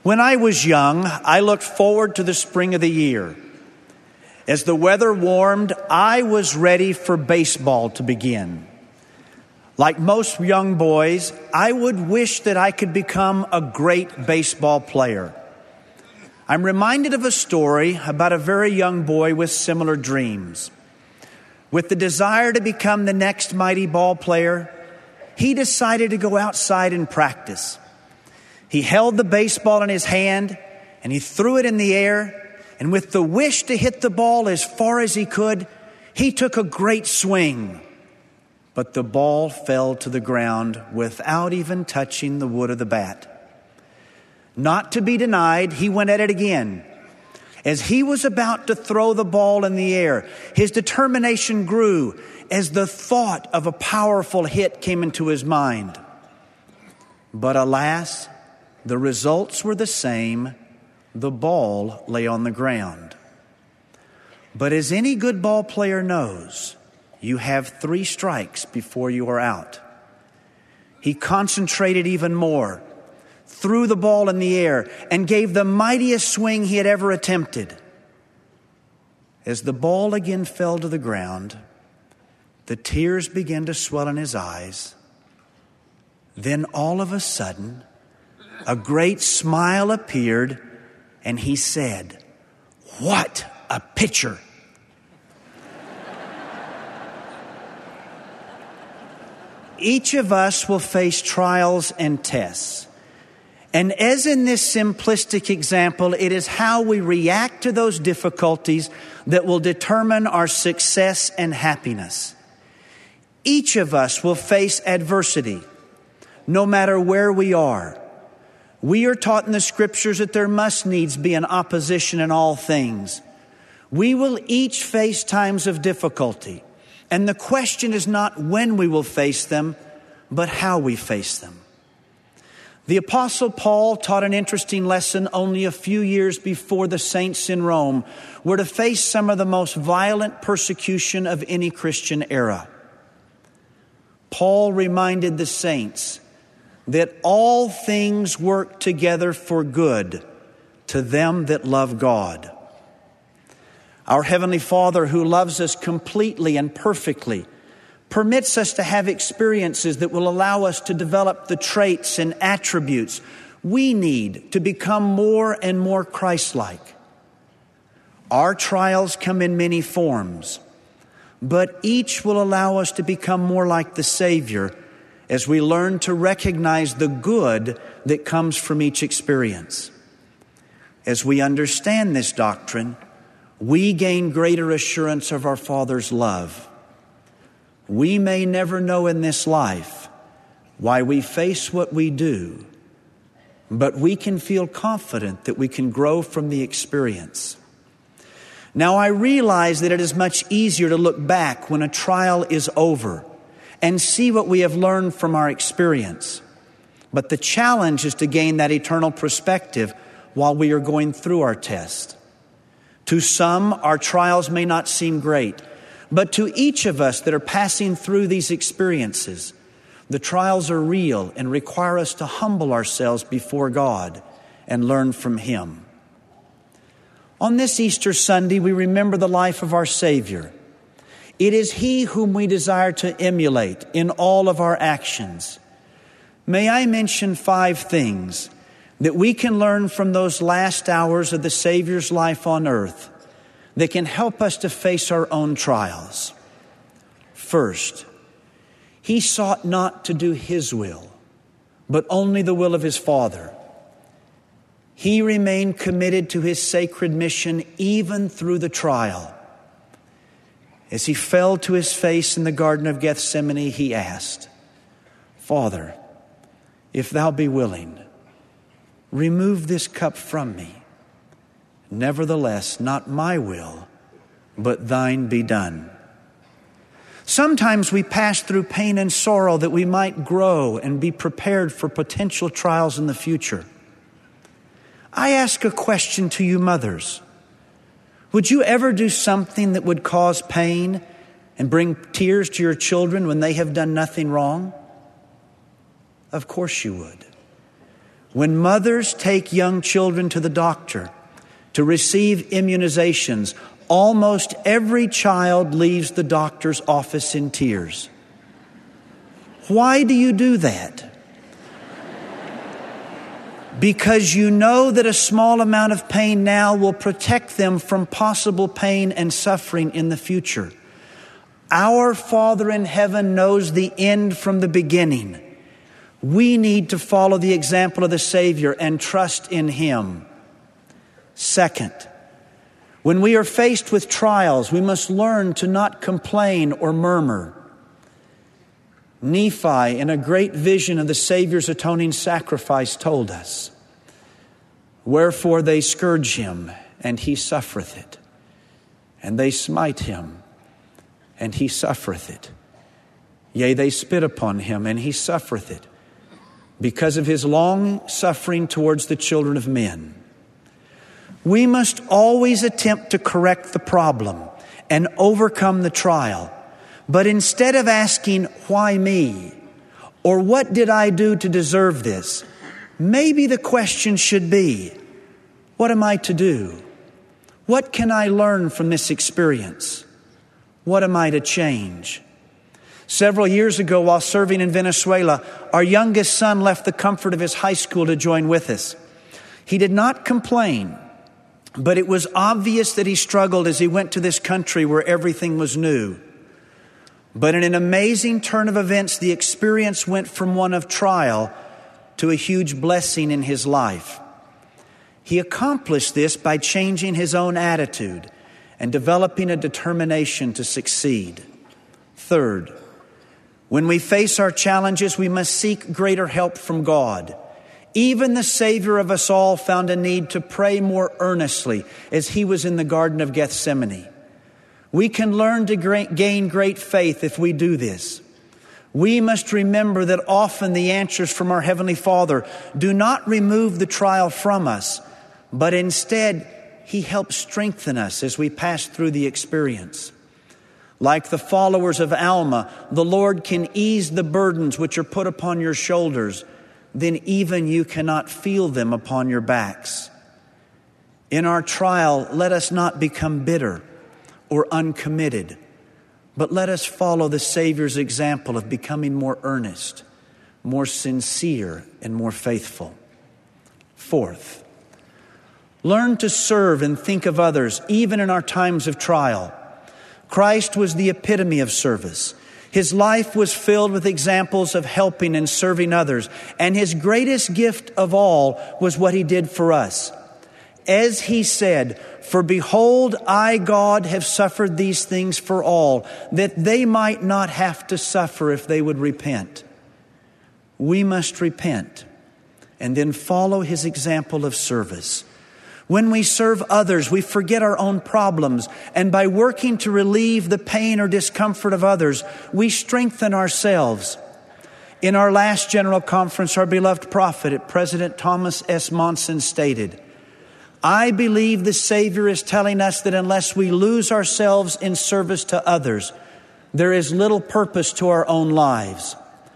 When I was young, I looked forward to the spring of the year. As the weather warmed, I was ready for baseball to begin. Like most young boys, I would wish that I could become a great baseball player. I'm reminded of a story about a very young boy with similar dreams. With the desire to become the next mighty ball player, he decided to go outside and practice. He held the baseball in his hand and he threw it in the air. And with the wish to hit the ball as far as he could, he took a great swing. But the ball fell to the ground without even touching the wood of the bat. Not to be denied, he went at it again. As he was about to throw the ball in the air, his determination grew as the thought of a powerful hit came into his mind. But alas, the results were the same. The ball lay on the ground. But as any good ball player knows, you have 3 strikes before you are out. He concentrated even more, threw the ball in the air, and gave the mightiest swing he had ever attempted. As the ball again fell to the ground, the tears began to swell in his eyes. Then all of a sudden, a great smile appeared, and he said, "What a pitcher!" Each of us will face trials and tests. And as in this simplistic example, it is how we react to those difficulties that will determine our success and happiness. Each of us will face adversity, no matter where we are. We are taught in the Scriptures that there must needs be an opposition in all things. We will each face times of difficulty. And the question is not when we will face them, but how we face them. The Apostle Paul taught an interesting lesson only a few years before the saints in Rome were to face some of the most violent persecution of any Christian era. Paul reminded the saints that all things work together for good to them that love God. Our Heavenly Father, who loves us completely and perfectly, permits us to have experiences that will allow us to develop the traits and attributes we need to become more and more Christ-like. Our trials come in many forms, but each will allow us to become more like the Savior as we learn to recognize the good that comes from each experience. As we understand this doctrine, we gain greater assurance of our Father's love. We may never know in this life why we face what we do, but we can feel confident that we can grow from the experience. Now, I realize that it is much easier to look back when a trial is over and see what we have learned from our experience. But the challenge is to gain that eternal perspective while we are going through our test. To some, our trials may not seem great, but to each of us that are passing through these experiences, the trials are real and require us to humble ourselves before God and learn from Him. On this Easter Sunday, we remember the life of our Savior. It is He whom we desire to emulate in all of our actions. May I mention 5 things that we can learn from those last hours of the Savior's life on earth that can help us to face our own trials. First, He sought not to do His will, but only the will of His Father. He remained committed to His sacred mission even through the trial. As He fell to His face in the Garden of Gethsemane, He asked, "Father, if Thou be willing, remove this cup from me. Nevertheless, not my will, but Thine be done." Sometimes we pass through pain and sorrow that we might grow and be prepared for potential trials in the future. I ask a question to you mothers. Would you ever do something that would cause pain and bring tears to your children when they have done nothing wrong? Of course you would. When mothers take young children to the doctor to receive immunizations, almost every child leaves the doctor's office in tears. Why do you do that? Because you know that a small amount of pain now will protect them from possible pain and suffering in the future. Our Father in heaven knows the end from the beginning. We need to follow the example of the Savior and trust in Him. Second, when we are faced with trials, we must learn to not complain or murmur. Nephi, in a great vision of the Savior's atoning sacrifice, told us, "Wherefore they scourge him, and he suffereth it. And they smite him, and he suffereth it. Yea, they spit upon him, and he suffereth it, because of his long suffering towards the children of men." We must always attempt to correct the problem and overcome the trial. But instead of asking, "Why me?" or "What did I do to deserve this?" maybe the question should be, "What am I to do? What can I learn from this experience? What am I to change?" Several years ago, while serving in Venezuela, our youngest son left the comfort of his high school to join with us. He did not complain, but it was obvious that he struggled as he went to this country where everything was new. But in an amazing turn of events, the experience went from one of trial to a huge blessing in his life. He accomplished this by changing his own attitude and developing a determination to succeed. Third, when we face our challenges, we must seek greater help from God. Even the Savior of us all found a need to pray more earnestly as he was in the Garden of Gethsemane. We can learn to gain great faith if we do this. We must remember that often the answers from our Heavenly Father do not remove the trial from us, but instead He helps strengthen us as we pass through the experience. Like the followers of Alma, the Lord can ease the burdens which are put upon your shoulders, then even you cannot feel them upon your backs. In our trial, let us not become bitter or uncommitted, but let us follow the Savior's example of becoming more earnest, more sincere, and more faithful. Fourth, learn to serve and think of others, even in our times of trial. Christ was the epitome of service. His life was filled with examples of helping and serving others, and His greatest gift of all was what He did for us. As He said, "For behold, I, God, have suffered these things for all, that they might not have to suffer if they would repent." We must repent and then follow His example of service. When we serve others, we forget our own problems, and by working to relieve the pain or discomfort of others, we strengthen ourselves. In our last General Conference, our beloved prophet, President Thomas S. Monson, stated, "I believe the Savior is telling us that unless we lose ourselves in service to others, there is little purpose to our own lives.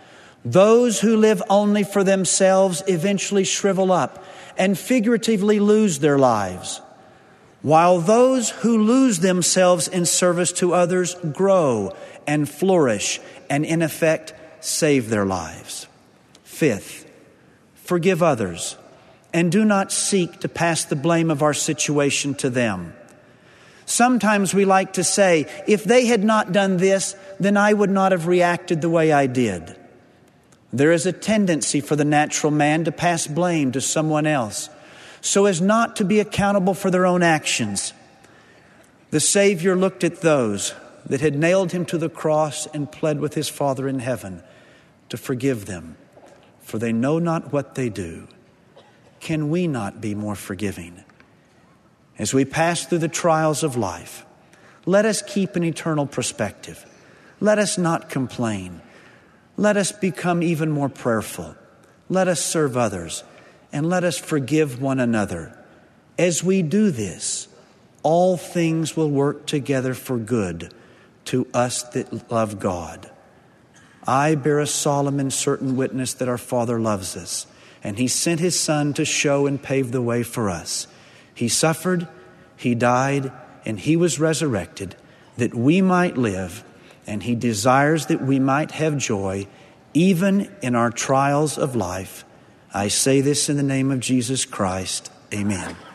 Those who live only for themselves eventually shrivel up and figuratively lose their lives, while those who lose themselves in service to others grow and flourish and in effect save their lives." Fifth, forgive others and do not seek to pass the blame of our situation to them. Sometimes we like to say, "If they had not done this, then I would not have reacted the way I did." There is a tendency for the natural man to pass blame to someone else so as not to be accountable for their own actions. The Savior looked at those that had nailed Him to the cross and pled with His Father in heaven to forgive them, for they know not what they do. Can we not be more forgiving? As we pass through the trials of life, let us keep an eternal perspective. Let us not complain. Let us become even more prayerful. Let us serve others, and let us forgive one another. As we do this, all things will work together for good to us that love God. I bear a solemn and certain witness that our Father loves us, and he sent his Son to show and pave the way for us. He suffered, he died, and he was resurrected that we might live, and he desires that we might have joy even in our trials of life. I say this in the name of Jesus Christ. Amen.